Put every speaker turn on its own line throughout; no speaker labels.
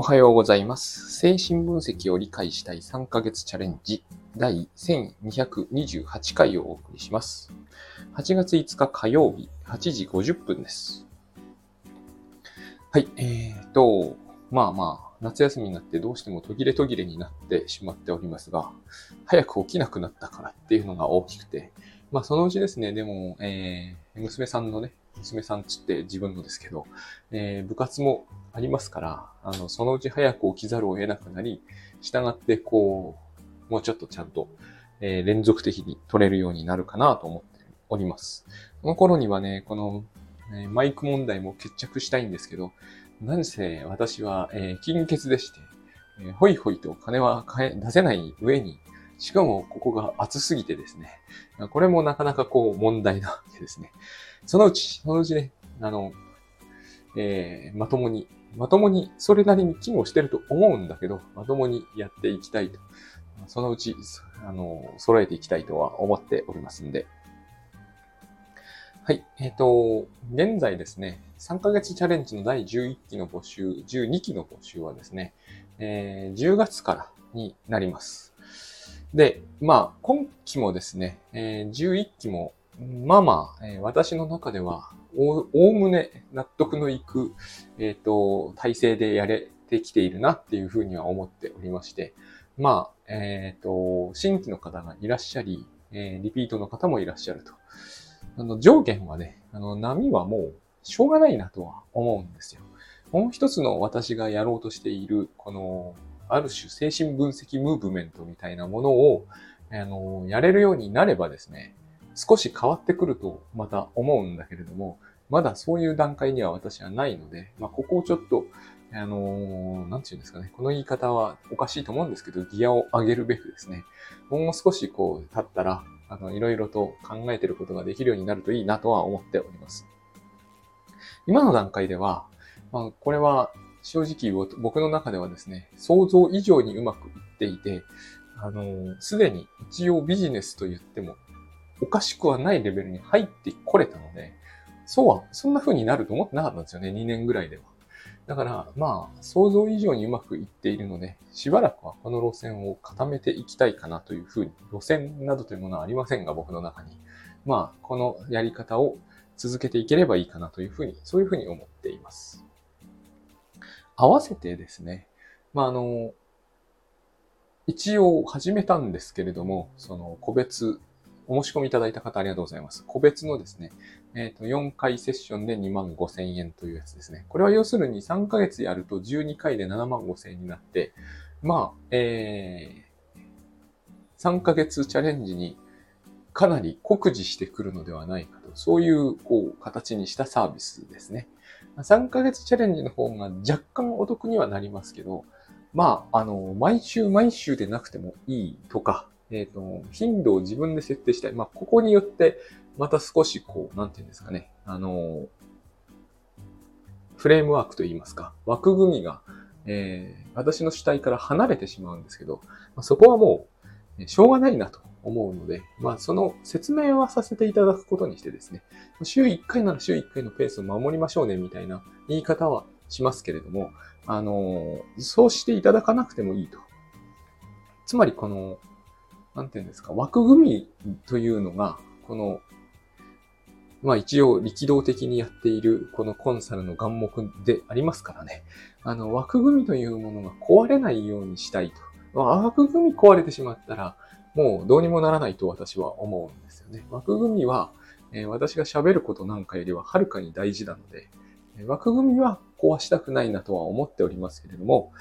おはようございます。精神分析を理解したい3ヶ月チャレンジ第1228回をお送りします。8月5日火曜日8時50分です。はい、夏休みになってどうしても途切れになってしまっておりますが、早く起きなくなったからっていうのが大きくて、そのうちですね、でも、娘さんつって自分のですけど、部活もありますから、そのうち早く起きざるを得なくなり、従ってもうちょっとちゃんと、連続的に取れるようになるかなと思っております。この頃にはね、マイク問題も決着したいんですけど、何せ私は、金欠でして、ホイホイと金は出せない上に、しかもここが暑すぎてですね、これもなかなか問題なわけですね。そのうちね、まともに、それなりに機能してると思うんだけど、まともにやっていきたいと。そのうち、揃えていきたいとは思っておりますんで。はい。現在ですね、3ヶ月チャレンジの第11期の募集、12期の募集はですね、10月からになります。で、今期もですね、11期も、私の中では、おおむね納得のいく、体制でやれてきているなっていうふうには思っておりまして、新規の方がいらっしゃり、リピートの方もいらっしゃると。上限はね、波はもうしょうがないなとは思うんですよ。もう一つの私がやろうとしている、ある種精神分析ムーブメントみたいなものを、やれるようになればですね、少し変わってくるとまた思うんだけれども、まだそういう段階には私はないので、ここをちょっと、なんていうんですかね、この言い方はおかしいと思うんですけど、ギアを上げるべくですね、もう少し経ったら、いろいろと考えていることができるようになるといいなとは思っております。今の段階では、これは正直僕の中ではですね、想像以上にうまくいっていて、すでに一応ビジネスと言ってもおかしくはないレベルに入ってこれたので、そんな風になると思ってなかったんですよね、2年ぐらいでは。だから、想像以上にうまくいっているので、しばらくはこの路線を固めていきたいかなというふうに、路線などというものはありませんが、僕の中に。このやり方を続けていければいいかなというふうに、そういうふうに思っています。合わせてですね、一応始めたんですけれども、個別、お申し込みいただいた方ありがとうございます。個別のですね、4回セッションで25,000円というやつですね。これは要するに3ヶ月やると12回で75,000円になって、3ヶ月チャレンジにかなり酷似してくるのではないかと、そういう形にしたサービスですね。3ヶ月チャレンジの方が若干お得にはなりますけど、毎週でなくてもいいとか、頻度を自分で設定したい。ここによって、また少しなんていうんですかね、フレームワークといいますか、枠組みが、私の主体から離れてしまうんですけど、そこはもう、しょうがないなと思うので、その説明はさせていただくことにしてですね、週1回なら週1回のペースを守りましょうね、みたいな言い方はしますけれども、そうしていただかなくてもいいと。つまりなんていうんですか、枠組みというのが、一応力道的にやっているこのコンサルの眼目でありますからね。枠組みというものが壊れないようにしたいと。枠組み壊れてしまったら、もうどうにもならないと私は思うんですよね。枠組みは、私が喋ることなんかよりははるかに大事なので、枠組みは壊したくないなとは思っておりますけれども、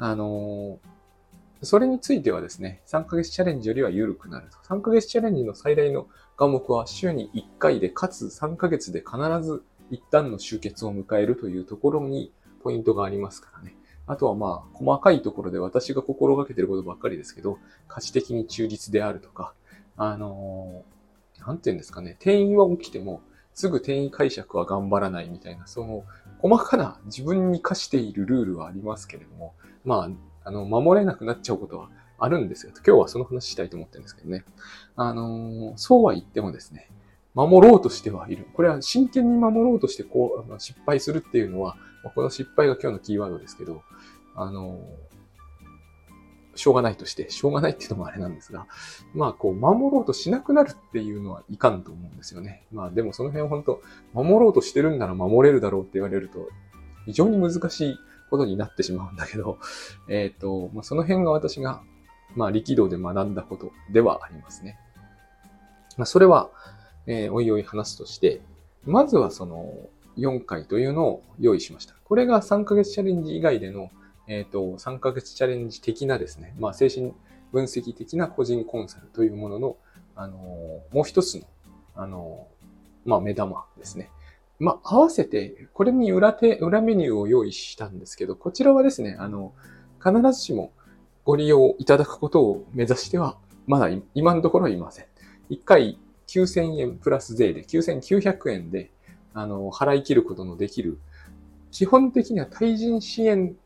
それについてはですね、3ヶ月チャレンジよりは緩くなると。3ヶ月チャレンジの最大の科目は週に1回で、かつ3ヶ月で必ず一旦の終結を迎えるというところにポイントがありますからね。あとは細かいところで私が心がけていることばっかりですけど、価値的に忠実であるとか、なんていうんですかね、転移は起きても、すぐ転移解釈は頑張らないみたいな、細かな自分に課しているルールはありますけれども、守れなくなっちゃうことはあるんですよ。今日はその話したいと思ってるんですけどね。そうは言ってもですね、守ろうとしてはいる。これは真剣に守ろうとして失敗するっていうのは、この失敗が今日のキーワードですけど、 しょうがないとして、しょうがないっていうのもあれなんですが、守ろうとしなくなるっていうのはいかんと思うんですよね。でもその辺本当、守ろうとしてるんなら守れるだろうって言われると、非常に難しいことになってしまうんだけど、その辺が私が、力道で学んだことではありますね。それは、おいおい話すとして、まずはその4回というのを用意しました。これが3ヶ月チャレンジ以外での、3ヶ月チャレンジ的なですね、精神分析的な個人コンサルというものの、もう一つの、目玉ですね。合わせて、これに裏メニューを用意したんですけど、こちらはですね、必ずしもご利用いただくことを目指しては、まだ今のところはいません。1回9000円プラス税で9900円で、払い切ることのできる、基本的には対人支援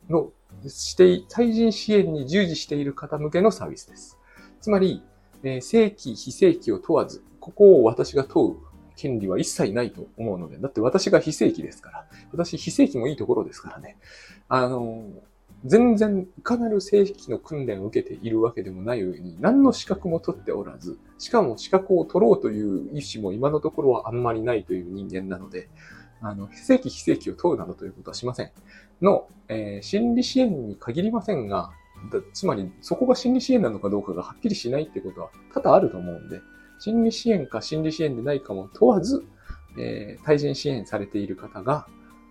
に従事している方向けのサービスです。つまり、正規、非正規を問わず、ここを私が問う権利は一切ないと思うので、だって私が非正規ですから、私非正規もいいところですからね。全然いかなる正規の訓練を受けているわけでもない上に、何の資格も取っておらず、しかも資格を取ろうという意思も今のところはあんまりないという人間なので、正規、非正規を問うなどということはしません。心理支援に限りませんが、つまりそこが心理支援なのかどうかがはっきりしないってことは多々あると思うんで、心理支援か心理支援でないかも問わず、対人支援されている方が、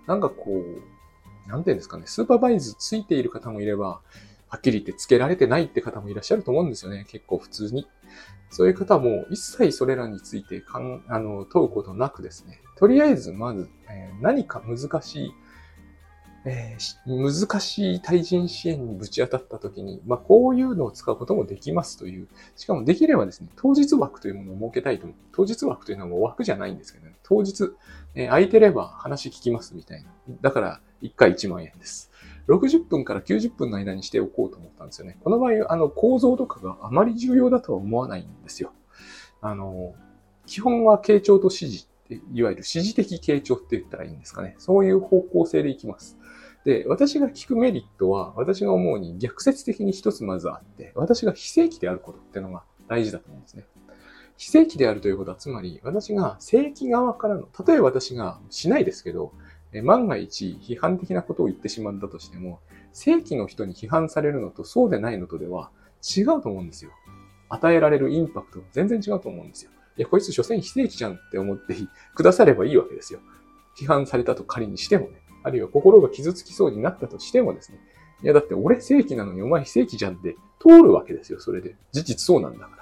なんていうんですかね、スーパーバイズついている方もいれば、はっきり言ってつけられてないって方もいらっしゃると思うんですよね。結構普通に。そういう方も一切それらについて問うことなくですね、とりあえずまず、何か難しい対人支援にぶち当たったときに、こういうのを使うこともできますという、しかもできればですね、当日枠というものを設けたいと思う。当日枠というのはもう枠じゃないんですけどね、当日、空いてれば話聞きますみたいな。だから、1回1万円です。60分から90分の間にしておこうと思ったんですよね。この場合、構造とかがあまり重要だとは思わないんですよ。基本は傾聴と指示って、いわゆる指示的傾聴って言ったらいいんですかね。そういう方向性でいきます。で、私が聞くメリットは、私が思うに逆説的に一つまずあって、私が非正規であることっていうのが大事だと思うんですね。非正規であるということは、つまり私が正規側からの、例えば私がしないですけど、万が一批判的なことを言ってしまったとしても、正規の人に批判されるのとそうでないのとでは違うと思うんですよ。与えられるインパクトが全然違うと思うんですよ。いや、こいつ所詮非正規じゃんって思ってくださればいいわけですよ。批判されたと仮にしてもね。あるいは心が傷つきそうになったとしてもですね。いや、だって俺正規なのにお前非正規じゃんって通るわけですよ、それで。事実そうなんだから。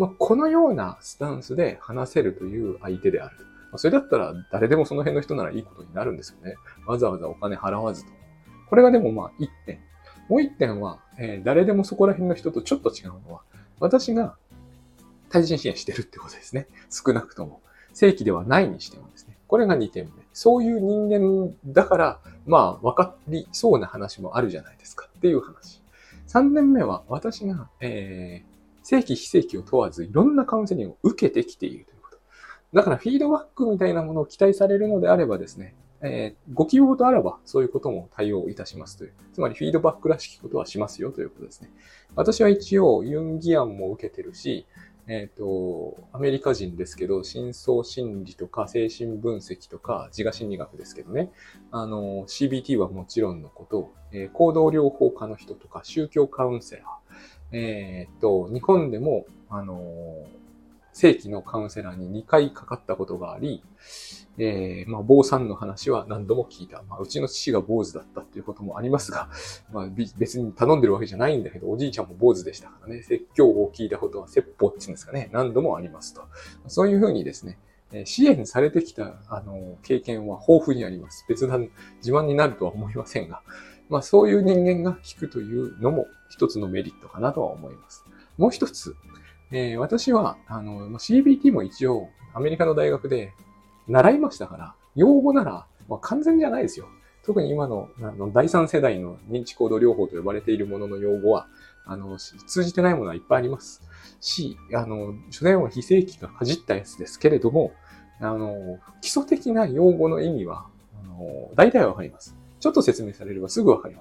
このようなスタンスで話せるという相手である。それだったら誰でもその辺の人ならいいことになるんですよね。わざわざお金払わずと。これがでも一点。もう一点は、誰でもそこら辺の人とちょっと違うのは、私が対人支援してるってことですね。少なくとも。正規ではないにしてもですね。これが2点目。そういう人間だから、分かりそうな話もあるじゃないですかっていう話。3点目は、私が、正規非正規を問わず、いろんなカウンセリングを受けてきているということ。だから、フィードバックみたいなものを期待されるのであればですね、ご希望とあらば、そういうことも対応いたしますという。つまり、フィードバックらしきことはしますよということですね。私は一応、ユンギアンも受けてるし、アメリカ人ですけど、深層心理とか精神分析とか自我心理学ですけどね。CBT はもちろんのこと、行動療法家の人とか宗教カウンセラー。日本でも、正規のカウンセラーに2回かかったことがあり、坊さんの話は何度も聞いた。うちの父が坊主だったっていうこともありますが、別に頼んでるわけじゃないんだけど、おじいちゃんも坊主でしたからね、説教を聞いたことは説法っていうんですかね、何度もありますと。そういうふうにですね、支援されてきた、経験は豊富にあります。別な自慢になるとは思いませんが、そういう人間が聞くというのも一つのメリットかなとは思います。もう一つ、私は、CBT も一応、アメリカの大学で習いましたから、用語なら、完全じゃないですよ。特に今の、第三世代の認知行動療法と呼ばれているものの用語は、通じてないものはいっぱいありますし、初年は非正規がかじったやつですけれども、基礎的な用語の意味は、大体わかります。ちょっと説明されればすぐわかります。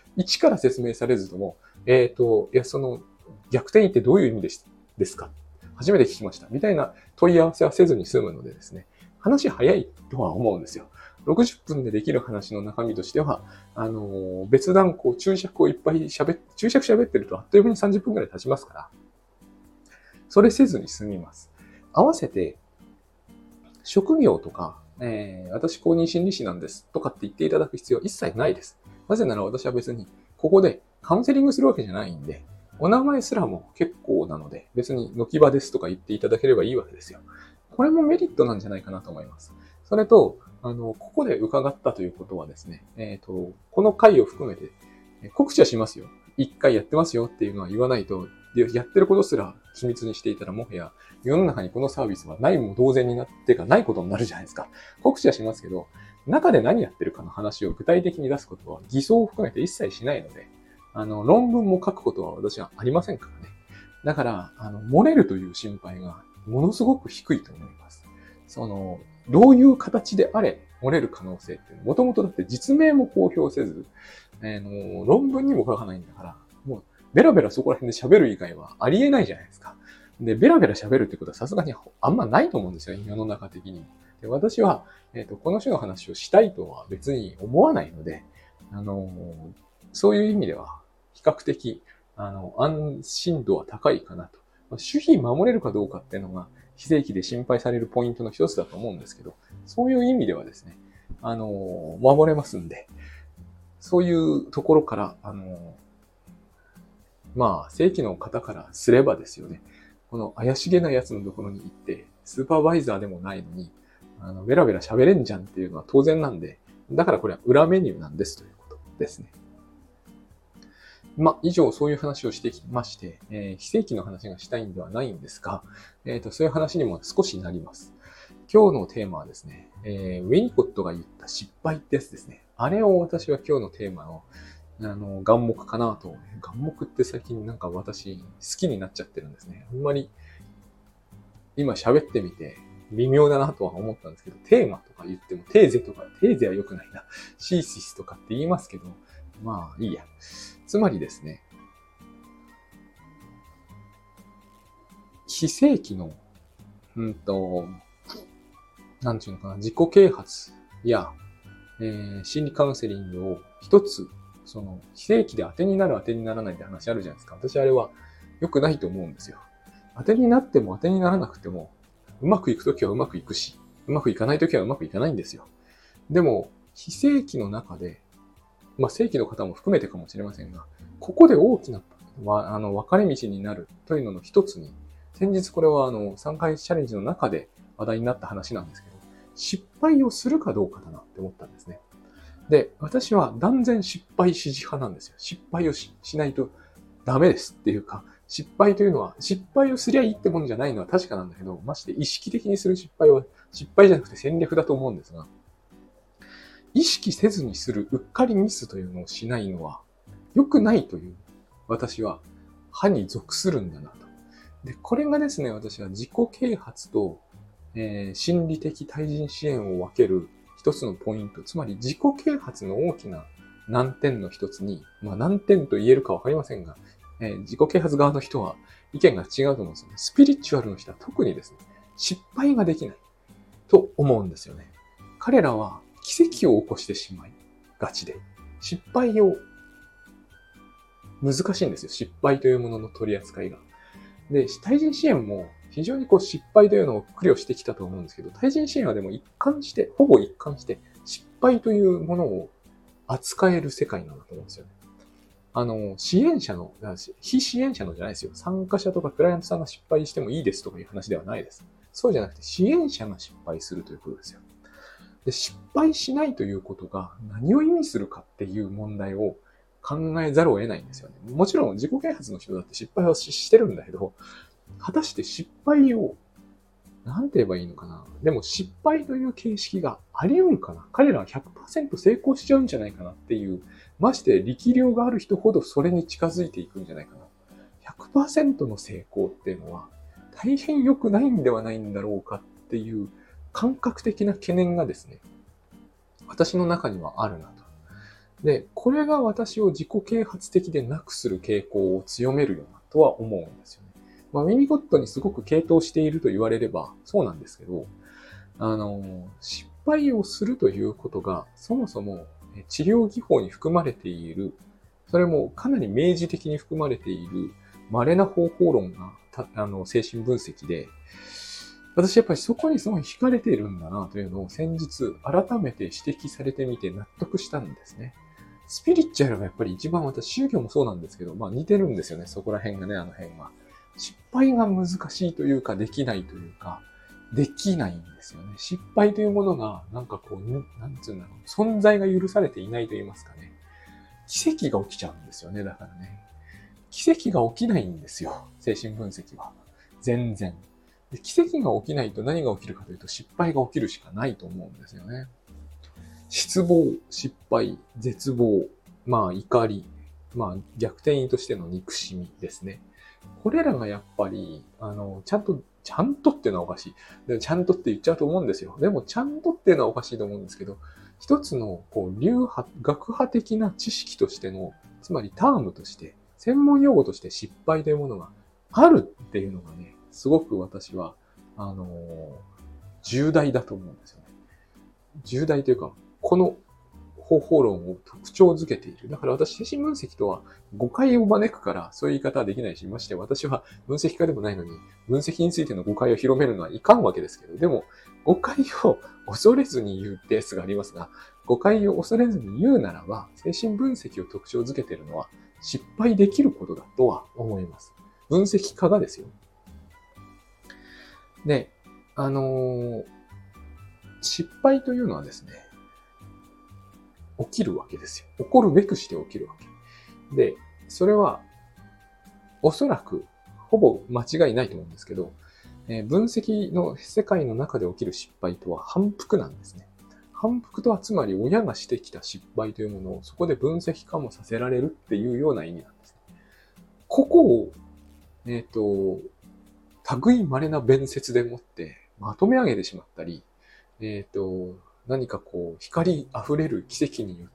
一から説明されずとも、いや、その、逆転ってどういう意味ですか？初めて聞きました。みたいな問い合わせはせずに済むのでですね、話早いとは思うんですよ。60分でできる話の中身としては、別段注釈をいっぱい注釈喋ってるとあっという間に30分くらい経ちますから、それせずに済みます。合わせて、職業とか、私公認心理師なんですとかって言っていただく必要は一切ないです。なぜなら私は別にここでカウンセリングするわけじゃないんで、お名前すらも結構なので、別にのき場ですとか言っていただければいいわけですよ。これもメリットなんじゃないかなと思います。それと、ここで伺ったということはですね、この回を含めて、告知はしますよ。一回やってますよっていうのは言わないと、やってることすら秘密にしていたらもはや世の中にこのサービスはないも同然になってかないことになるじゃないですか。告知はしますけど、中で何やってるかの話を具体的に出すことは偽装を含めて一切しないので、論文も書くことは私はありませんからね。だから、漏れるという心配がものすごく低いと思います。どういう形であれ漏れる可能性っていうのもともとだって実名も公表せず、論文にも書かないんだから、もうベラベラそこら辺で喋る以外はありえないじゃないですか。で、ベラベラ喋るってことはさすがにあんまないと思うんですよ、世の中的にも。で、私は、この種の話をしたいとは別に思わないので、そういう意味では、比較的、安心度は高いかなと。守秘守れるかどうかっていうのが、非正規で心配されるポイントの一つだと思うんですけど、そういう意味ではですね、守れますんで、そういうところから、正規の方からすればですよね、この怪しげなやつのところに行って、スーパーバイザーでもないのに、ベラベラ喋れんじゃんっていうのは当然なんで、だからこれは裏メニューなんですということですね。以上そういう話をしてきまして、非正規の話がしたいんではないんですが、そういう話にも少しなります。今日のテーマはですね、ウィニコットが言った失敗ってやつですね。あれを私は今日のテーマの、眼目かなと。眼目って最近なんか私好きになっちゃってるんですね。あんまり今喋ってみて微妙だなとは思ったんですけど、テーマとか言ってもテーゼは良くないな。シーシスとかって言いますけど、まあいいや。つまりですね、非正規の、なんていうのかな、自己啓発や、心理カウンセリングを一つ、非正規で当てになる当てにならないって話あるじゃないですか。私あれは良くないと思うんですよ。当てになっても当てにならなくても、うまくいくときはうまくいくし、うまくいかないときはうまくいかないんですよ。でも、非正規の中で、正規の方も含めてかもしれませんが、ここで大きな、分かれ道になるというのの一つに、先日これは3回チャレンジの中で話題になった話なんですけど、失敗をするかどうかだなって思ったんですね。で、私は断然失敗支持派なんですよ。失敗を しないとダメですっていうか、失敗というのは、失敗をすりゃいいってもんじゃないのは確かなんだけど、まして意識的にする失敗は失敗じゃなくて戦略だと思うんですが、意識せずにするうっかりミスというのをしないのは良くないという、私は派に属するんだなと。で、これがですね、私は自己啓発と、心理的対人支援を分ける一つのポイント、つまり自己啓発の大きな難点の一つに、難点と言えるかわかりませんが、自己啓発側の人は意見が違うと思うんですよね。スピリチュアルの人は特にですね、失敗ができないと思うんですよね。彼らは奇跡を起こしてしまいがちで、失敗を難しいんですよ。失敗というものの取り扱いが。で、対人支援も非常に失敗というのを苦慮してきたと思うんですけど、対人支援はでもほぼ一貫して、失敗というものを扱える世界なんだと思うんですよね。支援者の、非支援者のじゃないですよ。参加者とかクライアントさんが失敗してもいいですとかいう話ではないです。そうじゃなくて、支援者が失敗するということですよ。で、失敗しないということが何を意味するかっていう問題を考えざるを得ないんですよね。もちろん自己啓発の人だって失敗はしてるんだけど、果たして失敗を、なんて言えばいいのかな。でも失敗という形式があり得るかな。彼らは 100% 成功しちゃうんじゃないかなっていう、まして力量がある人ほどそれに近づいていくんじゃないかな。100% の成功っていうのは大変良くないんではないんだろうかっていう感覚的な懸念がですね、私の中にはあるなと。 で、これが私を自己啓発的でなくする傾向を強めるよなとは思うんですよね。ウィニコットにすごく傾倒していると言われればそうなんですけど、失敗をするということがそもそも治療技法に含まれている、それもかなり明示的に含まれている稀な方法論が精神分析で、私やっぱりそこにすごい惹かれているんだなというのを先日改めて指摘されてみて納得したんですね。スピリチュアルがやっぱり一番宗教もそうなんですけど、似てるんですよね、そこら辺がね、あの辺は。失敗が難しいというか、できないというか、できないんですよね。失敗というものが、なんつうんだろう、存在が許されていないと言いますかね。奇跡が起きちゃうんですよね、だからね。奇跡が起きないんですよ、精神分析は。全然。で、奇跡が起きないと何が起きるかというと、失敗が起きるしかないと思うんですよね。失望、失敗、絶望、怒り、逆転意としての憎しみですね。これらがやっぱり、ちゃんとっていうのはおかしい。でちゃんとって言っちゃうと思うんですよ。でも、ちゃんとっていうのはおかしいと思うんですけど、一つの、学派的な知識としての、つまりタームとして、専門用語として失敗というものがあるっていうのがね、すごく私は、重大だと思うんですよね。重大というか、この方法論を特徴づけている。だから私、精神分析とは誤解を招くから、そういう言い方はできないし、まして私は分析家でもないのに、分析についての誤解を広めるのはいかんわけですけど、でも、誤解を恐れずに言うケースがありますが、誤解を恐れずに言うならば、精神分析を特徴づけているのは、失敗できることだとは思います。分析家がですよ。で、失敗というのはですね、起きるわけですよ。起こるべくして起きるわけ。で、それは、おそらく、ほぼ間違いないと思うんですけど、分析の世界の中で起きる失敗とは反復なんですね。反復とはつまり親がしてきた失敗というものをそこで分析化もさせられるっていうような意味なんですね。ここを、類稀な弁説でもってまとめ上げてしまったり、何か光あふれる奇跡によって、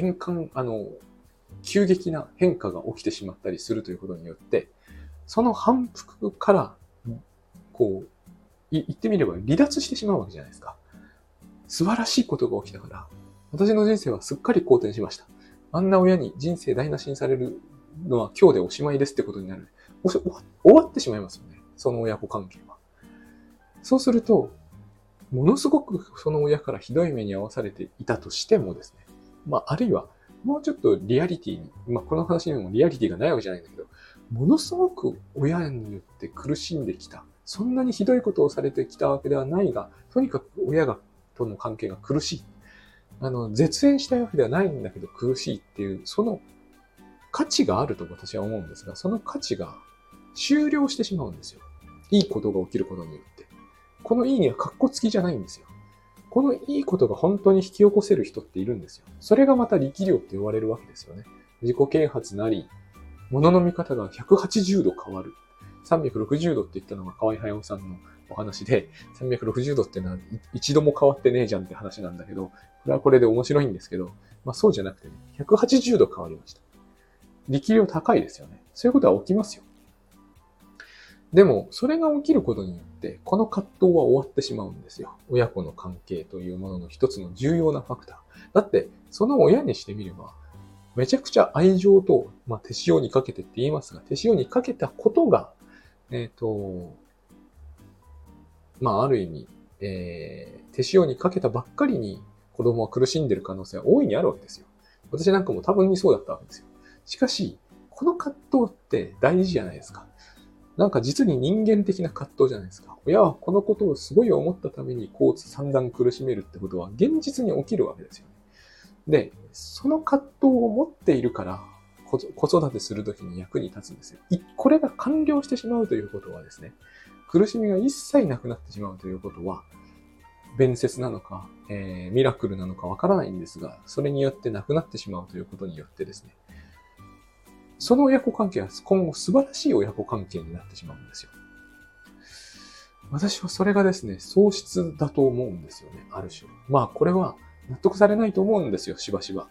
急激な変化が起きてしまったりするということによって、その反復から、言ってみれば離脱してしまうわけじゃないですか。素晴らしいことが起きたから、私の人生はすっかり好転しました。あんな親に人生台無しにされるのは今日でおしまいですってことになる。終わってしまいますよね。その親子関係は。そうすると、ものすごくその親からひどい目に遭わされていたとしてもですね。あるいは、もうちょっとリアリティに、この話にもリアリティがないわけじゃないんだけど、ものすごく親によって苦しんできた。そんなにひどいことをされてきたわけではないが、とにかく親との関係が苦しい。絶縁したいわけではないんだけど苦しいっていう、その価値があると私は思うんですが、その価値が終了してしまうんですよ。いいことが起きることによって。このいいには格好つきじゃないんですよ。このいいことが本当に引き起こせる人っているんですよ。それがまた力量って言われるわけですよね。自己啓発なり、物の見方が180度変わる。360度って言ったのが河合隼さんのお話で、360度ってのは一度も変わってねえじゃんって話なんだけど、これはこれで面白いんですけど、そうじゃなくてね、180度変わりました。力量高いですよね。そういうことは起きますよ。でも、それが起きることによって、この葛藤は終わってしまうんですよ。親子の関係というものの一つの重要なファクター。だって、その親にしてみれば、めちゃくちゃ愛情と、手塩にかけてって言いますが、手塩にかけたことが、ある意味、手塩にかけたばっかりに子供は苦しんでいる可能性は大いにあるわけですよ。私なんかも多分にそうだったわけですよ。しかし、この葛藤って大事じゃないですか。なんか実に人間的な葛藤じゃないですか。親はこのことをすごい思ったために散々苦しめるってことは現実に起きるわけですよね。で、その葛藤を持っているから子育てするときに役に立つんですよ。これが完了してしまうということはですね、苦しみが一切なくなってしまうということは、弁説なのか、ミラクルなのかわからないんですが、それによってなくなってしまうということによってですね、その親子関係は今後素晴らしい親子関係になってしまうんですよ。私はそれがですね、喪失だと思うんですよね、ある種。これは納得されないと思うんですよ、しばしば。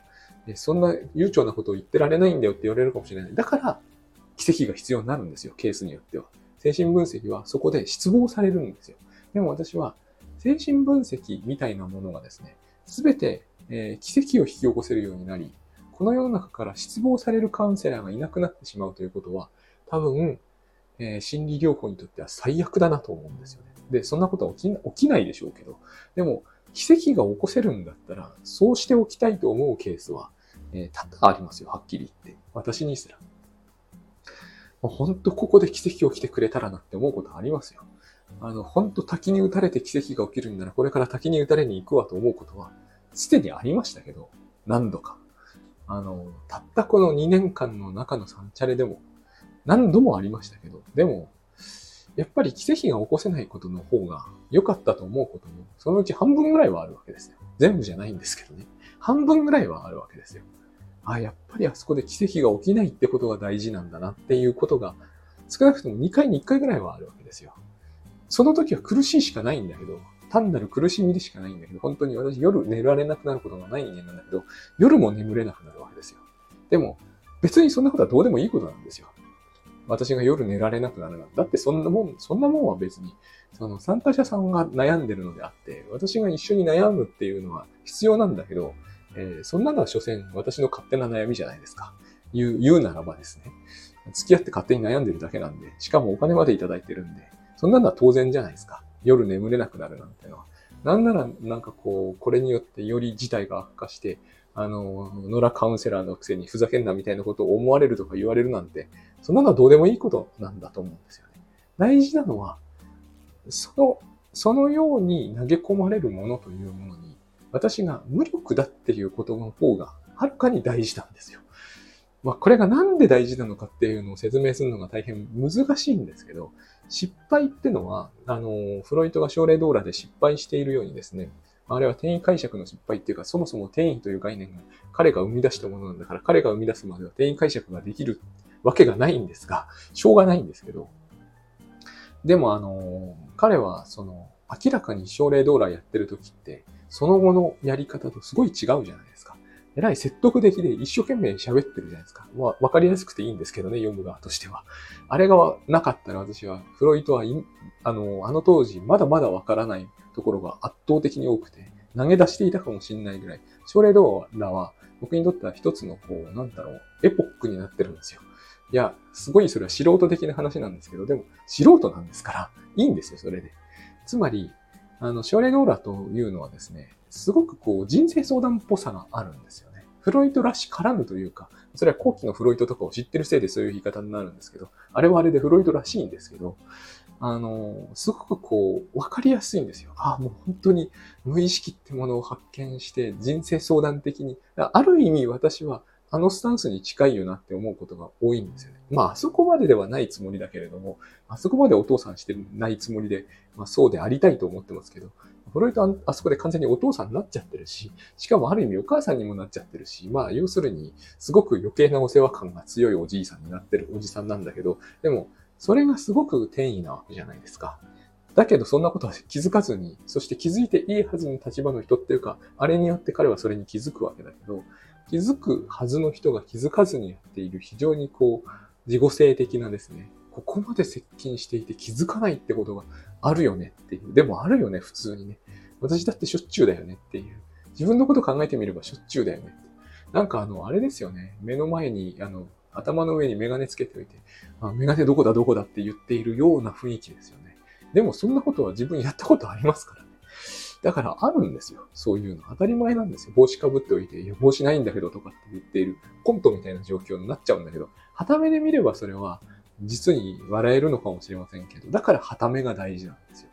そんな悠長なことを言ってられないんだよって言われるかもしれない。だから、奇跡が必要になるんですよ、ケースによっては。精神分析はそこで失望されるんですよ。でも私は、精神分析みたいなものがですね、すべて、奇跡を引き起こせるようになり、この世の中から失望されるカウンセラーがいなくなってしまうということは、多分、心理療法にとっては最悪だなと思うんですよね。で、そんなことは起きないでしょうけど、でも、奇跡が起こせるんだったら、そうしておきたいと思うケースは、多々ありますよ、はっきり言って。私にすら。本当ここで奇跡起きてくれたらなって思うことありますよ。本当滝に打たれて奇跡が起きるんなら、これから滝に打たれに行くわと思うことは、すでにありましたけど、何度か。たったこの2年間の中の3チャレでも、何度もありましたけど、でも、やっぱり奇跡が起こせないことの方が良かったと思うことも、そのうち半分ぐらいはあるわけですよ。全部じゃないんですけどね。半分ぐらいはあるわけですよ。やっぱりあそこで奇跡が起きないってことが大事なんだなっていうことが、少なくとも2回に1回ぐらいはあるわけですよ。その時は苦しいしかないんだけど、単なる苦しみでしかないんだけど、本当に私夜寝られなくなることがない人間なんだけど、夜も眠れなくなるわけですよ。でも、別にそんなことはどうでもいいことなんですよ。私が夜寝られなくなるなんて。だってそんなもんは別に、参加者さんが悩んでるのであって、私が一緒に悩むっていうのは必要なんだけど、そんなのは所詮私の勝手な悩みじゃないですか。言うならばですね。付き合って勝手に悩んでるだけなんで、しかもお金までいただいてるんで、そんなのは当然じゃないですか。夜眠れなくなるなんてのは。なんならなんかこれによってより事態が悪化して、野良カウンセラーのくせにふざけんなみたいなことを思われるとか言われるなんて、そんなのはどうでもいいことなんだと思うんですよね。大事なのは、そのように投げ込まれるものというものに、私が無力だっていうことの方がはるかに大事なんですよ。これがなんで大事なのかっていうのを説明するのが大変難しいんですけど、失敗ってのは、フロイトが症例ドーラで失敗しているようにですね、あれは転移解釈の失敗っていうか、そもそも転移という概念が彼が生み出したものなんだから、彼が生み出すまでは転移解釈ができるわけがないんですが、しょうがないんですけど、でも彼は明らかに症例ドーラやってる時って、その後のやり方とすごい違うじゃないですか。えらい説得的で一生懸命喋ってるじゃないですか。わかりやすくていいんですけどね、読む側としては。あれがなかったら私は、フロイトはあの当時まだまだわからないところが圧倒的に多くて、投げ出していたかもしれないぐらい、症例ドーラは僕にとっては一つのエポックになってるんですよ。いや、すごいそれは素人的な話なんですけど、でも素人なんですから、いいんですよ、それで。つまり、症例ドーラというのはですね、すごく人生相談っぽさがあるんですよね。フロイトらしからぬというか、それは後期のフロイトとかを知ってるせいでそういう言い方になるんですけど、あれはあれでフロイトらしいんですけど、すごくわかりやすいんですよ。もう本当に無意識ってものを発見して人生相談的に、ある意味私はあのスタンスに近いよなって思うことが多いんですよね。あそこまでではないつもりだけれども、あそこまでお父さんしてないつもりで、そうでありたいと思ってますけど、フロイトはあそこで完全にお父さんになっちゃってるし、しかもある意味お母さんにもなっちゃってるし、要するに、すごく余計なお世話感が強いおじいさんになってるおじさんなんだけど、でも、それがすごく転移なわけじゃないですか。だけどそんなことは気づかずに、そして気づいていいはずの立場の人っていうか、あれによって彼はそれに気づくわけだけど、気づくはずの人が気づかずにやっている非常に自己性的なですね、ここまで接近していて気づかないってことがあるよねっていう。でもあるよね、普通にね。私だってしょっちゅうだよねっていう。自分のこと考えてみればしょっちゅうだよねって。なんかあれですよね。目の前に、頭の上にメガネつけておいて、メガネどこだどこだって言っているような雰囲気ですよね。でもそんなことは自分やったことありますからね。だからあるんですよ。そういうの。当たり前なんですよ。帽子かぶっておいて、いや、帽子ないんだけどとかって言っているコントみたいな状況になっちゃうんだけど、傍目で見ればそれは実に笑えるのかもしれませんけど、だから傍目が大事なんですよ。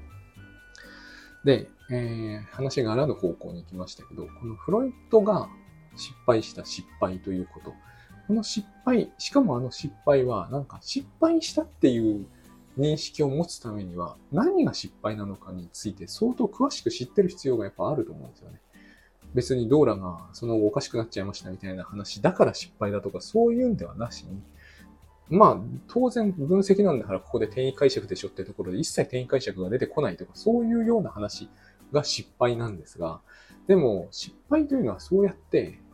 で、話があらぬ方向に行きましたけど、このフロイトが失敗した失敗ということ。この失敗、しかも失敗は、失敗したっていう認識を持つためには、何が失敗なのかについて相当詳しく知ってる必要がやっぱあると思うんですよね。別にドーラがその後おかしくなっちゃいましたみたいな話だから失敗だとかそういうんではなしに、当然分析なんだからここで転移解釈でしょってところで一切転移解釈が出てこないとかそういうような話が失敗なんですが、でも失敗というのはそうやって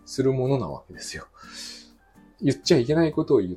するものなわけですよ。言っちゃいけないことを言って、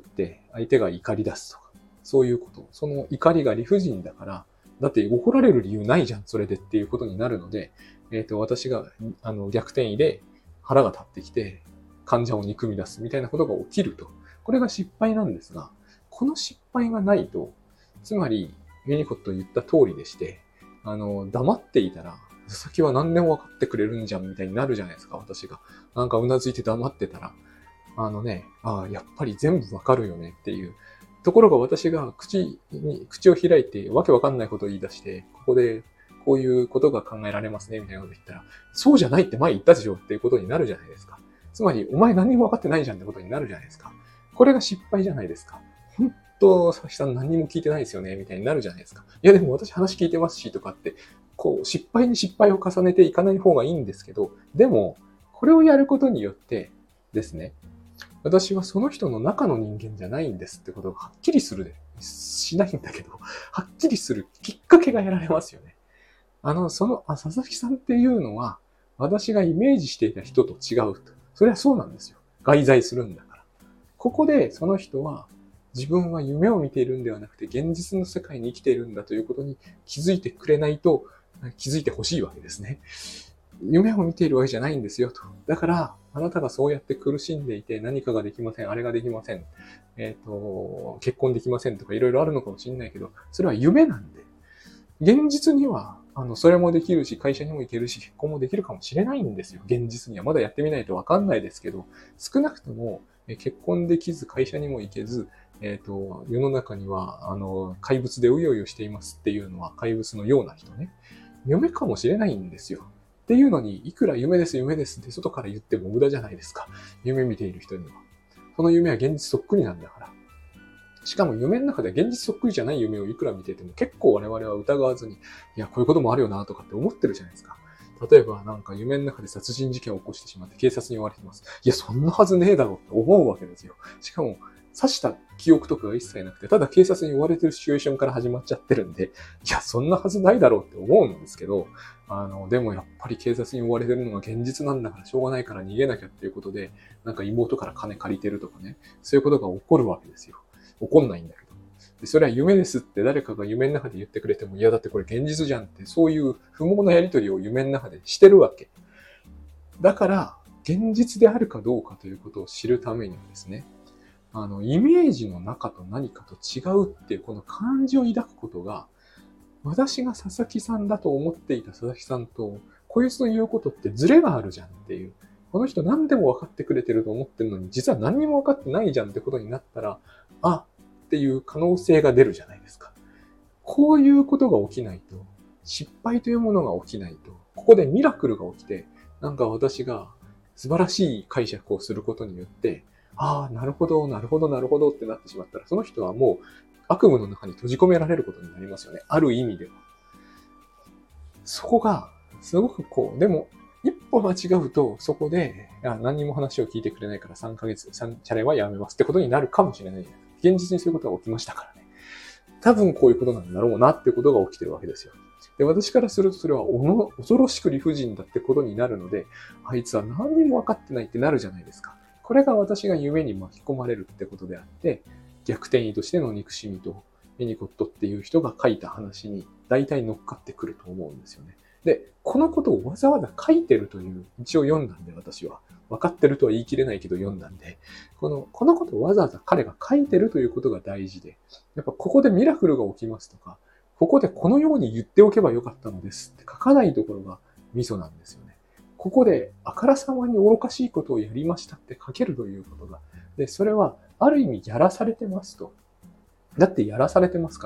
相手が怒り出すとか、そういうこと。その怒りが理不尽だから、だって怒られる理由ないじゃん、それでっていうことになるので、私が、逆転移で腹が立ってきて、患者を憎み出すみたいなことが起きると。これが失敗なんですが、この失敗がないと、つまり、ユニコット言った通りでして、黙っていたら、佐々木は何でも分かってくれるんじゃんみたいになるじゃないですか、私が。なんかうなずいて黙ってたら、やっぱり全部分かるよねっていう。ところが私が口を開いてわけわかんないことを言い出して、ここでこういうことが考えられますねみたいなこと言ったら、そうじゃないって前言ったでしょっていうことになるじゃないですか。つまり、お前何にも分かってないじゃんってことになるじゃないですか。これが失敗じゃないですか。本当、佐々木さん何にも聞いてないですよねみたいになるじゃないですか。いやでも私話聞いてますしとかって、失敗に失敗を重ねていかない方がいいんですけど、でも、これをやることによってですね、私はその人の中の人間じゃないんですってことがはっきりしないんだけど、はっきりするきっかけが得られますよね。佐々木さんっていうのは、私がイメージしていた人と違うと。それはそうなんですよ。外在するんだから。ここでその人は、自分は夢を見ているんではなくて、現実の世界に生きているんだということに気づいてくれないと、気づいてほしいわけですね。夢を見ているわけじゃないんですよと。だから、あなたがそうやって苦しんでいて何かができません、あれができません、結婚できませんとかいろいろあるのかもしれないけど、それは夢なんで、現実には、それもできるし、会社にも行けるし、結婚もできるかもしれないんですよ。現実には。まだやってみないとわかんないですけど、少なくとも、結婚できず、会社にも行けず、世の中には、怪物でうようよしていますっていうのは怪物のような人ね。夢かもしれないんですよ。っていうのに、いくら夢です、夢ですって外から言っても無駄じゃないですか。夢見ている人には。その夢は現実そっくりなんだから。しかも夢の中で現実そっくりじゃない夢をいくら見てても結構我々は疑わずに、いや、こういうこともあるよなとかって思ってるじゃないですか。例えばなんか夢の中で殺人事件を起こしてしまって警察に追われてます。いや、そんなはずねえだろうって思うわけですよ。しかも、刺した記憶とかが一切なくて、ただ警察に追われてるシチュエーションから始まっちゃってるんで、いや、そんなはずないだろうって思うんですけど、でもやっぱり警察に追われてるのが現実なんだからしょうがないから逃げなきゃっていうことで、なんか妹から金借りてるとかね、そういうことが起こるわけですよ。起こんないんだけど。でそれは夢ですって誰かが夢の中で言ってくれても、いやだってこれ現実じゃんって、そういう不毛なやりとりを夢の中でしてるわけ。だから、現実であるかどうかということを知るためにはですね、イメージの中と何かと違うっていうこの感じを抱くことが、私が佐々木さんだと思っていた佐々木さんと、こいつの言うことってズレがあるじゃんっていう。この人何でも分かってくれてると思ってるのに、実は何にも分かってないじゃんってことになったら、っていう可能性が出るじゃないですか。こういうことが起きないと、失敗というものが起きないと、ここでミラクルが起きて、なんか私が素晴らしい解釈をすることによって、なるほど、なるほど、なるほどってなってしまったら、その人はもう悪夢の中に閉じ込められることになりますよね。ある意味では。そこが、すごくでも、一歩間違うと、そこで、何にも話を聞いてくれないから3ヶ月、チャレはやめますってことになるかもしれないじゃないですか。現実にそういうことが起きましたからね。多分こういうことなんだろうなってことが起きてるわけですよ。で、私からするとそれは恐ろしく理不尽だってことになるので、あいつは何にも分かってないってなるじゃないですか。これが私が夢に巻き込まれるってことであって、逆転移としての憎しみとエニコットっていう人が書いた話に大体乗っかってくると思うんですよね。で、このことをわざわざ書いてるという、一応読んだんで私は。分かってるとは言い切れないけど読んだんで、このことをわざわざ彼が書いてるということが大事で、やっぱここでミラクルが起きますとか、ここでこのように言っておけばよかったのですって書かないところがミソなんですよね。ここであからさまに愚かしいことをやりましたって書けるということが。で、それはある意味やらされてますと。だってやらされてますから。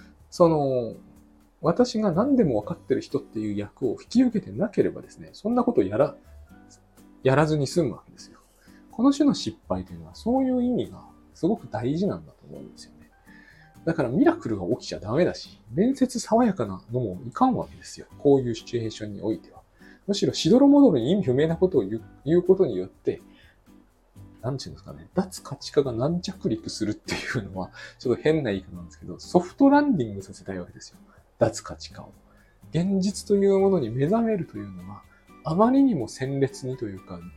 私が何でも分かってる人っていう役を引き受けてなければですね、そんなことやらずに済むわけですよ。この種の失敗というのはそういう意味がすごく大事なんだと思うんですよね。だからミラクルが起きちゃダメだし、面接爽やかなのもいかんわけですよ。こういうシチュエーションにおいては。むしろしどろもどろに意味不明なことを言うことによって、なんていうんですかね、脱価値化が軟着陸するっていうのは、ちょっと変な言い方なんですけど、ソフトランディングさせたいわけですよ。脱価値化を。現実というものに目覚めるというのは、あまりにも鮮烈にというか、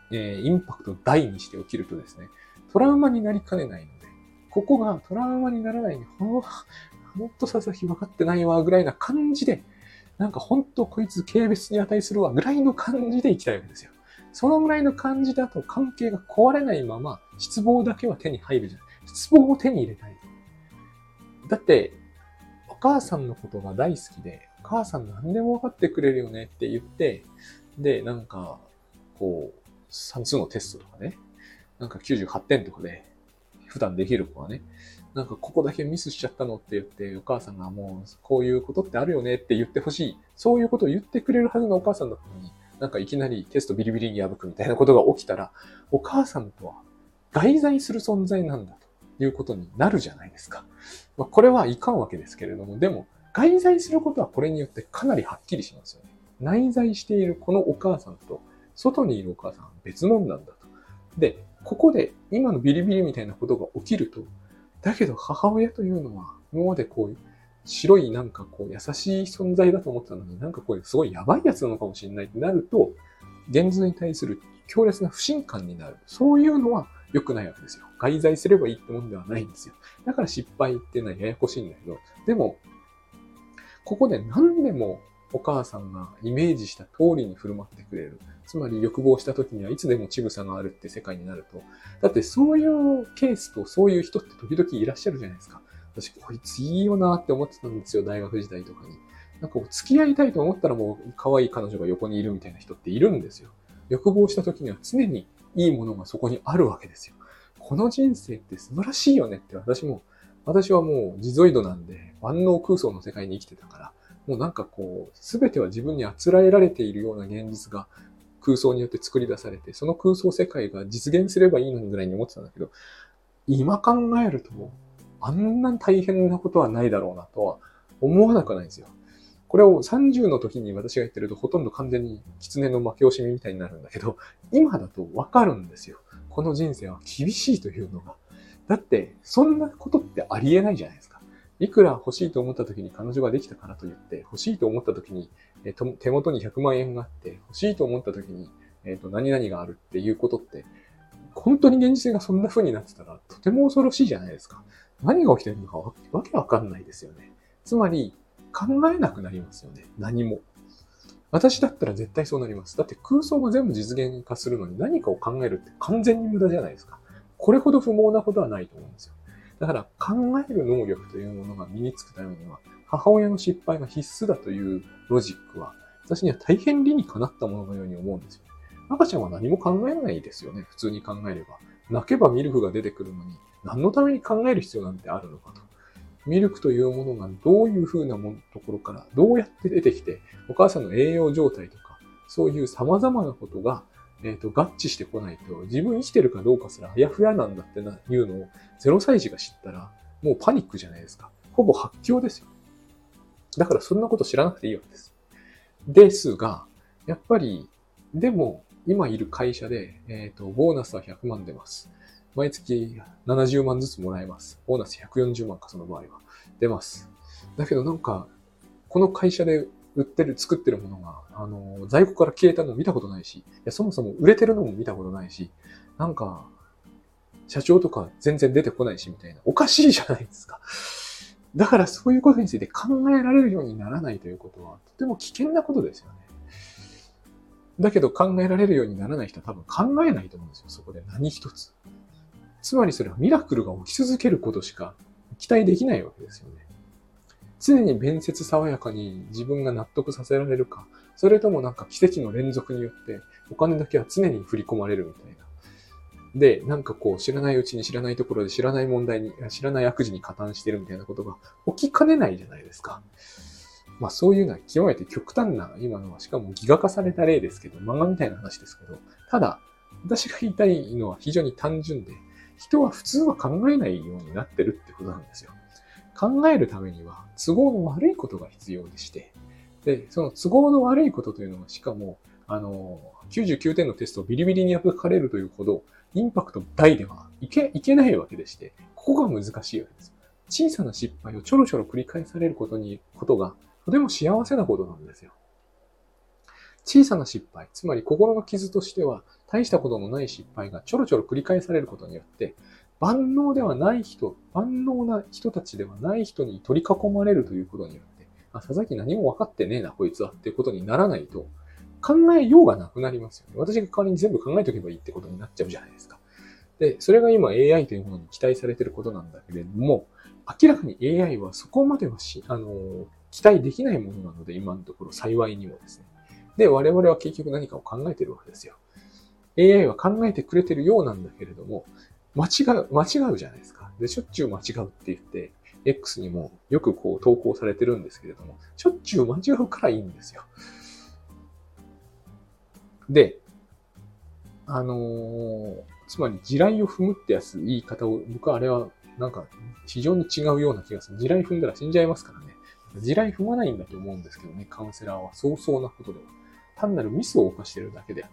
インパクトを大にして起きるとですね、トラウマになりかねないので、ここがトラウマにならないように、ほんと佐々木分かってないわ、ぐらいな感じで、なんかほんとこいつ軽蔑に値するわ、ぐらいの感じでいきたいわけですよ。そのぐらいの感じだと関係が壊れないまま、失望だけは手に入るじゃない。失望を手に入れたい。だって、お母さんのことが大好きで、お母さん何でも分かってくれるよねって言って、で、なんか、こう、算数のテストとかね、なんか98点とかで、普段できる子はね、なんかここだけミスしちゃったのって言って、お母さんがもうこういうことってあるよねって言ってほしい。そういうことを言ってくれるはずのお母さんだったのに、なんかいきなりテストビリビリに破くみたいなことが起きたら、お母さんとは外在する存在なんだということになるじゃないですか。まあ、これはいかんわけですけれども、でも外在することはこれによってかなりはっきりしますよね。内在しているこのお母さんと外にいるお母さんは別物なんだと。で、ここで今のビリビリみたいなことが起きると、だけど母親というのは今までこう白いなんかこう優しい存在だと思ってたのになんかこうすごいやばいやつなのかもしれないってなると、現実に対する強烈な不信感になる。そういうのは良くないわけですよ。外在すればいいってもんではないんですよ。だから失敗っていうのはややこしいんだけど、でも、ここで何でもお母さんがイメージした通りに振る舞ってくれる。つまり欲望した時にはいつでも乳房があるって世界になると。だってそういうケースとそういう人って時々いらっしゃるじゃないですか。私こいついいよなって思ってたんですよ、大学時代とかに。なんか付き合いたいと思ったらもう可愛い彼女が横にいるみたいな人っているんですよ。欲望した時には常にいいものがそこにあるわけですよ。この人生って素晴らしいよねって私はもうジゾイドなんで万能空想の世界に生きてたから、もうなんかこう、すべては自分にあつらえられているような現実が空想によって作り出されて、その空想世界が実現すればいいのにぐらいに思ってたんだけど、今考えると、あんな大変なことはないだろうなとは思わなくないんですよ。これを30の時に私が言ってるとほとんど完全に狐の負け惜しみみたいになるんだけど、今だとわかるんですよ。この人生は厳しいというのが。だって、そんなことってありえないじゃないですか。いくら欲しいと思った時に彼女ができたからといって、欲しいと思った時に、手元に100万円があって、欲しいと思った時に、何々があるっていうことって、本当に現実がそんな風になってたら、とても恐ろしいじゃないですか。何が起きてるのかわけわかんないですよね。つまり、考えなくなりますよね。何も。私だったら絶対そうなります。だって空想が全部実現化するのに何かを考えるって完全に無駄じゃないですか。これほど不毛なことはないと思うんですよ。だから考える能力というものが身につくためには、母親の失敗が必須だというロジックは、私には大変理にかなったもののように思うんですよ。赤ちゃんは何も考えないですよね。普通に考えれば。泣けばミルクが出てくるのに、何のために考える必要なんてあるのかと。ミルクというものがどういう風なところからどうやって出てきて、お母さんの栄養状態とか、そういう様々なことが、合致してこないと、自分生きてるかどうかすらあやふやなんだっていうのを0歳児が知ったら、もうパニックじゃないですか。ほぼ発狂ですよ。だからそんなこと知らなくていいわけです。ですが、やっぱり、でも、今いる会社で、ボーナスは100万出ます。毎月70万ずつもらえます。ボーナス140万か、その場合は。出ます。だけどなんか、この会社で作ってるものが、在庫から消えたのを見たことないし、いやそもそも売れてるのも見たことないし、なんか、社長とか全然出てこないしみたいな。おかしいじゃないですか。だからそういうことについて考えられるようにならないということは、とても危険なことですよね。だけど考えられるようにならない人は多分考えないと思うんですよ。そこで何一つ。つまりそれはミラクルが起き続けることしか期待できないわけですよね。常に弁舌爽やかに自分が納得させられるか、それともなんか奇跡の連続によってお金だけは常に振り込まれるみたいな。で、なんかこう知らないうちに知らないところで知らない問題に、知らない悪事に加担してるみたいなことが起きかねないじゃないですか。まあそういうのは極めて極端な、今のはしかもギガ化された例ですけど、漫画みたいな話ですけど、ただ、私が言いたいのは非常に単純で、人は普通は考えないようになってるってことなんですよ。考えるためには都合の悪いことが必要でして、で、その都合の悪いことというのがしかも、99点のテストをビリビリに破かれるというほど、インパクト大ではいけないわけでして、ここが難しいわけです。小さな失敗をちょろちょろ繰り返されることが、とても幸せなことなんですよ。 小さな失敗、つまり心の傷としては、大したことのない失敗がちょろちょろ繰り返されることによって、万能ではない人、万能な人たちではない人に取り囲まれるということによって、佐々木何も分かってねえな、こいつはっていうことにならないと、考えようがなくなりますよね。私が代わりに全部考えておけばいいってことになっちゃうじゃないですか。で、それが今 AI というものに期待されていることなんだけれども、明らかに AI はそこまでは期待できないものなので、今のところ幸いにもですね。で、我々は結局何かを考えているわけですよ。AI は考えてくれてるようなんだけれども、間違うじゃないですか。で、しょっちゅう間違うって言って、X にもよくこう投稿されてるんですけれども、しょっちゅう間違うからいいんですよ。で、つまり地雷を踏むってやつ、言い方を、僕はあれはなんか非常に違うような気がする。地雷踏んだら死んじゃいますからね。地雷踏まないんだと思うんですけどね、カウンセラーは。そうそうなことでは。単なるミスを犯しているだけであって。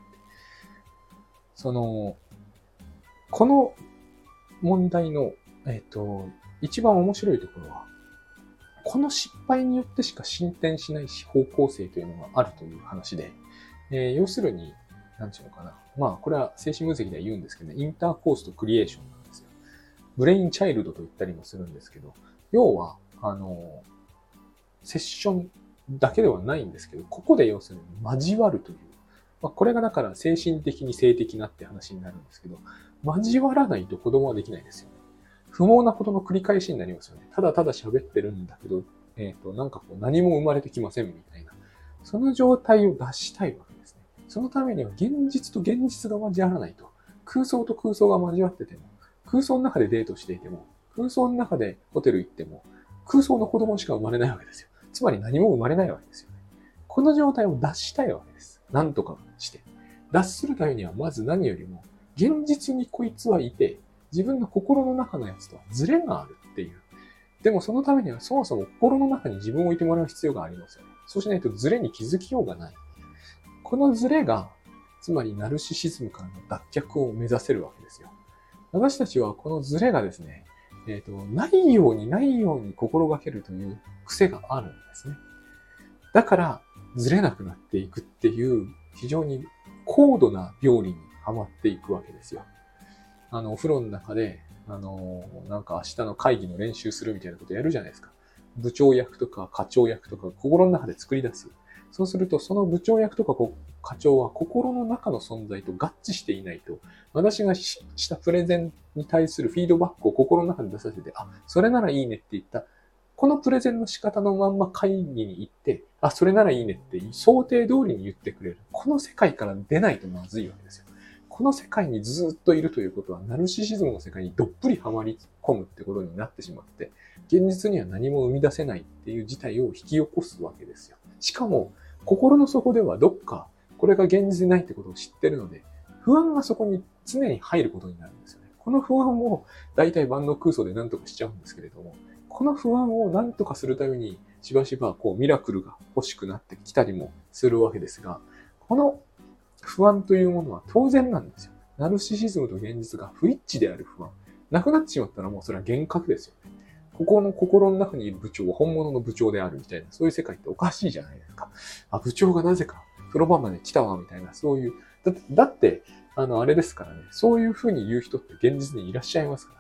この問題の、一番面白いところは、この失敗によってしか進展しない方向性というのがあるという話で、要するに、なんていうのかな。まあ、これは精神分析では言うんですけどね、インターコースとクリエーションなんですよ。ブレインチャイルドと言ったりもするんですけど、要は、セッションだけではないんですけど、ここで要するに交わるという。まあ、これがだから精神的に性的なって話になるんですけど、交わらないと子供はできないですよね。不毛なことの繰り返しになりますよね。ただただ喋ってるんだけど、なんかこう何も生まれてきませんみたいな。その状態を脱したいわけですね。そのためには現実と現実が交わらないと。空想と空想が交わってても、空想の中でデートしていても、空想の中でホテル行っても、空想の子供しか生まれないわけですよ。つまり何も生まれないわけですよね。この状態を脱したいわけです。なんとかして。脱するためにはまず何よりも、現実にこいつはいて、自分の心の中のやつとはズレがあるっていう。でもそのためにはそもそも心の中に自分を置いてもらう必要がありますよね。そうしないとズレに気づきようがない。このズレが、つまりナルシシズムからの脱却を目指せるわけですよ。私たちはこのズレがですね、ないように心がけるという癖があるんですね。だから、ずれなくなっていくっていう、非常に高度な病理にはまっていくわけですよ。お風呂の中で、なんか明日の会議の練習するみたいなことやるじゃないですか。部長役とか課長役とか心の中で作り出す。そうすると、その部長役とか課長は心の中の存在と合致していないと、私がしたプレゼンに対するフィードバックを心の中で出させて、あ、それならいいねって言った。このプレゼンの仕方のまんま会議に行って、あ、それならいいねって想定通りに言ってくれる。この世界から出ないとまずいわけですよ。この世界にずっといるということは、ナルシシズムの世界にどっぷりはまり込むってことになってしまって、現実には何も生み出せないっていう事態を引き起こすわけですよ。しかも、心の底ではどっか、これが現実にないってことを知ってるので、不安がそこに常に入ることになるんですよね。この不安を大体万能空想で何とかしちゃうんですけれども、この不安を何とかするために、しばしばこうミラクルが欲しくなってきたりもするわけですが、この不安というものは当然なんですよ。ナルシシズムと現実が不一致である不安。なくなってしまったらもうそれは幻覚ですよね。ここの心の中にいる部長は本物の部長であるみたいな、そういう世界っておかしいじゃないですか。あ、部長がなぜか風呂場まで来たわみたいな、そういう。だって、あれですからね、そういう風に言う人って現実にいらっしゃいますから。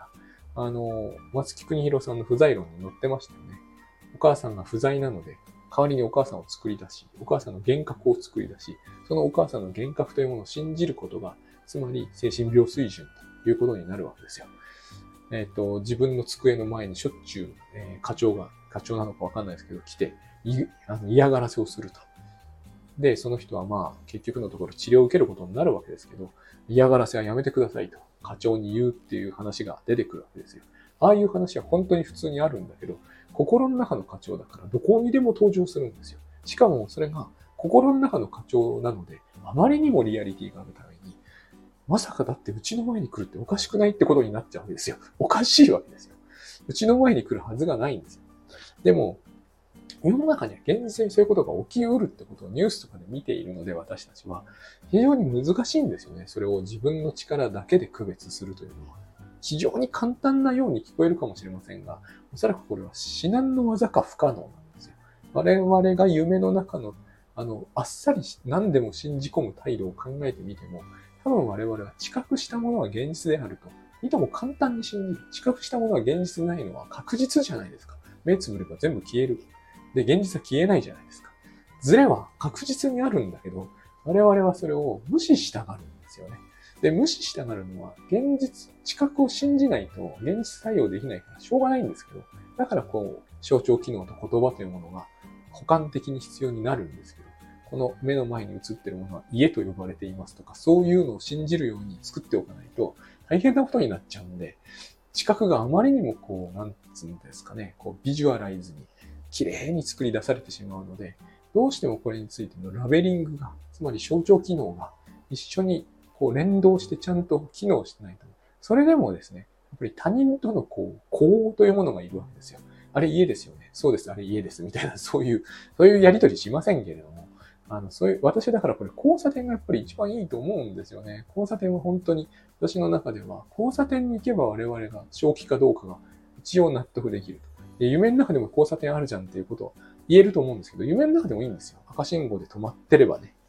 松木邦弘さんの不在論に載ってましたよね。お母さんが不在なので、代わりにお母さんを作り出し、お母さんの幻覚を作り出し、そのお母さんの幻覚というものを信じることが、つまり精神病水準ということになるわけですよ。自分の机の前にしょっちゅう、課長なのかわかんないですけど、来て、嫌がらせをすると。で、その人はまあ、結局のところ治療を受けることになるわけですけど、嫌がらせはやめてくださいと、課長に言うっていう話が出てくるわけですよ。ああいう話は本当に普通にあるんだけど、心の中の課長だからどこにでも登場するんですよ。しかもそれが心の中の課長なので、あまりにもリアリティがあるために、まさかだってうちの前に来るっておかしくないってことになっちゃうわけですよ。おかしいわけですよ。うちの前に来るはずがないんですよ。でも、世の中には現実にそういうことが起きうるってことをニュースとかで見ているので私たちは非常に難しいんですよね。それを自分の力だけで区別するというのは。非常に簡単なように聞こえるかもしれませんが、おそらくこれは至難の技か不可能なんですよ。我々が夢の中のあっさり何でも信じ込む態度を考えてみても、多分我々は知覚したものは現実であると。いとも簡単に信じる。知覚したものは現実でないのは確実じゃないですか。目つぶれば全部消える。で、現実は消えないじゃないですか。ズレは確実にあるんだけど、我々はそれを無視したがるんですよね。で、無視したがるのは、現実、知覚を信じないと現実対応できないからしょうがないんですけど、だから象徴機能と言葉というものが補完的に必要になるんですけど、この目の前に映っているものは家と呼ばれていますとか、そういうのを信じるように作っておかないと大変なことになっちゃうんで、知覚があまりにもなんつうんですかね、ビジュアライズに綺麗に作り出されてしまうので、どうしてもこれについてのラベリングが、つまり象徴機能が一緒に連動してちゃんと機能してないと。それでもですね、やっぱり他人との交互というものがいるわけですよ。あれ家ですよね。そうです、あれ家です。みたいな、そういうやりとりしませんけれども。私だからこれ交差点がやっぱり一番いいと思うんですよね。交差点は本当に、私の中では、交差点に行けば我々が正気かどうかが一応納得できると。で、夢の中でも交差点あるじゃんっていうことを言えると思うんですけど、夢の中でもいいんですよ。赤信号で止まってればね。